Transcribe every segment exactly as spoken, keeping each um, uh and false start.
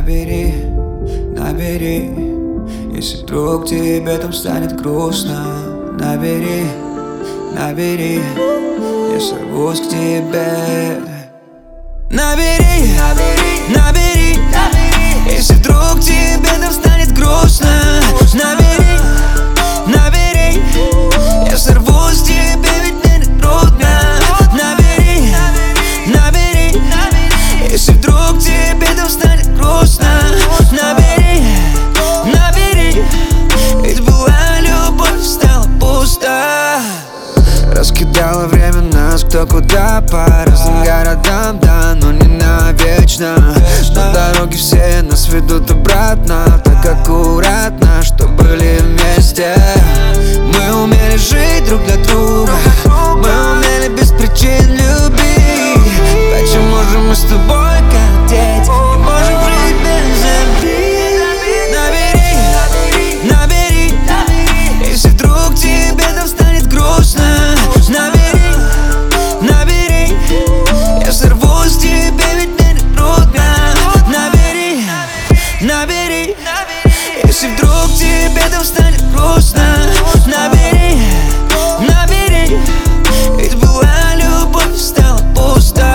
Набери, набери, если вдруг тебе там станет грустно. Набери, набери, я сорвусь к тебе. Набери, набери, набери, если вдруг тебе там станет грустно. Набери, набери, я сорвусь к тебе, ведь мне не трудно. Набери, набери, если вдруг тебе там станет грустно. Набери, набери, ведь была любовь, стала пусто. Раскидала время нас кто куда по разным городам, да, но не навечно. Но дороги все нас ведут обратно, так аккуратно, что были вместе. Мы умели жить друг для друга, мы умели без причин любить. Почему же мы с тобой как дети не можем жить без обид? Набери, набери, если вдруг тебе там станет грустно. Набери, набери, я сорвусь к тебе, ведь мне не трудно. Набери, набери, если вдруг тебе там станет грустно. Набери, набери, ведь была любовь, стала пусто.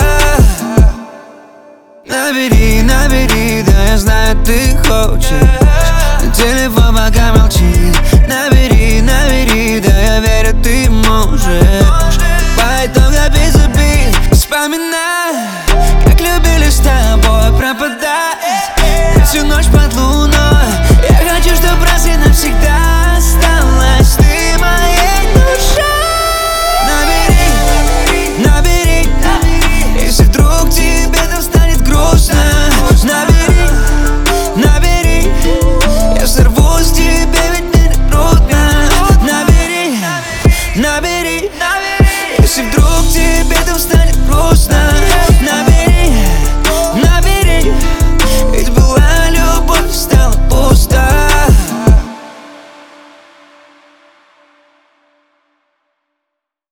Набери, набери, да я знаю, ты хочешь, но телефон пока молчит. Набери, набери, да я верю, ты можешь.